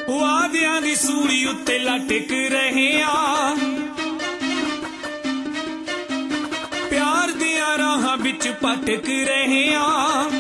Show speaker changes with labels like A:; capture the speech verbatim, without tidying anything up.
A: वादियां दी सूली उत्ते लटक रहे आ, प्यार दियां राहां बिच भटक रहे आ।